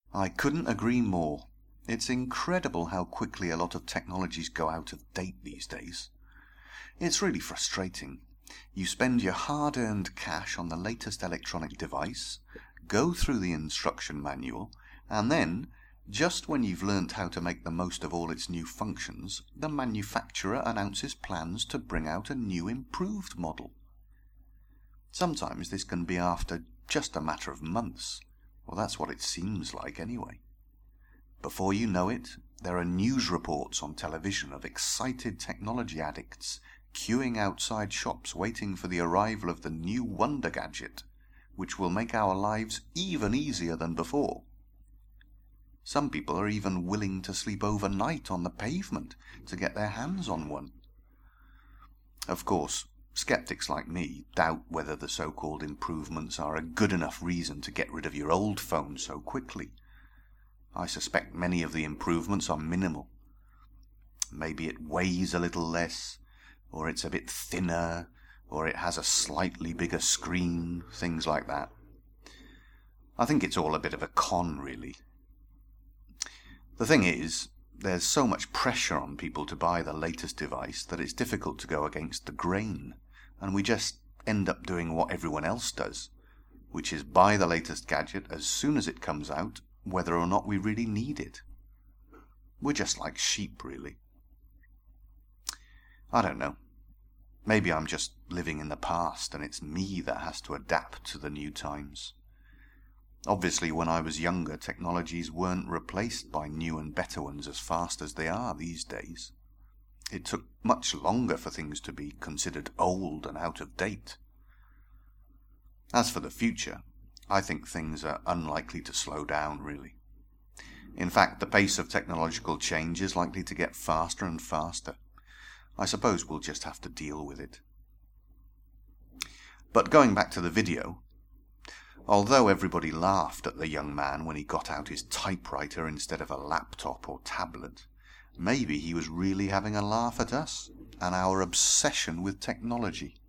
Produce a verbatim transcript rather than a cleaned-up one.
I couldn't agree more. It's incredible how quickly a lot of technologies go out of date these days. It's really frustrating. You spend your hard-earned cash on the latest electronic device, go through the instruction manual, and then, just when you've learnt how to make the most of all its new functions, the manufacturer announces plans to bring out a new improved model. Sometimes this can be after just a matter of months. Well, that's what it seems like anyway. Before you know it, there are news reports on television of excited technology addicts queuing outside shops waiting for the arrival of the new wonder gadget, which will make our lives even easier than before. Some people are even willing to sleep overnight on the pavement to get their hands on one. Of course, skeptics like me doubt whether the so-called improvements are a good enough reason to get rid of your old phone so quickly. I suspect many of the improvements are minimal. Maybe it weighs a little less, or it's a bit thinner, or it has a slightly bigger screen, things like that. I think it's all a bit of a con, really. The thing is, there's so much pressure on people to buy the latest device that it's difficult to go against the grain, and we just end up doing what everyone else does, which is buy the latest gadget as soon as it comes out, whether or not we really need it. We're just like sheep, really. I don't know. Maybe I'm just living in the past and it's me that has to adapt to the new times. Obviously, when I was younger, technologies weren't replaced by new and better ones as fast as they are these days. It took much longer for things to be considered old and out of date. As for the future, I think things are unlikely to slow down, really. In fact, the pace of technological change is likely to get faster and faster. I suppose we'll just have to deal with it. But going back to the video, although everybody laughed at the young man when he got out his typewriter instead of a laptop or tablet, maybe he was really having a laugh at us and our obsession with technology.